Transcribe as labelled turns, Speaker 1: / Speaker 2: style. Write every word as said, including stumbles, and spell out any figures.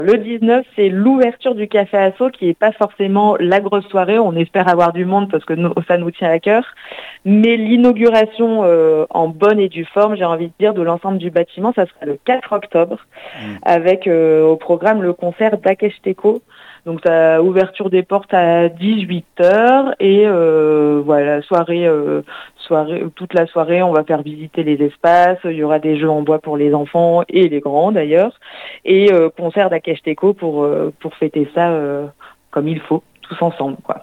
Speaker 1: Le dix-neuf, c'est l'ouverture du Café Asso qui n'est pas forcément la grosse soirée. On espère avoir du monde parce que nous, ça nous tient à cœur. Mais l'inauguration euh, en bonne et due forme, j'ai envie de dire, de l'ensemble du bâtiment, ça sera le quatre octobre mmh. avec euh, au programme le concert d'Akeshteko. Donc, ça, ouverture des portes à dix-huit heures et euh, voilà, soirée, euh, soirée, toute la soirée, on va faire visiter les espaces. Il y aura des jeux en bois pour les enfants et les grands d'ailleurs, et euh, concert d'Akeshteko pour euh, pour fêter ça euh, comme il faut, tous ensemble, quoi.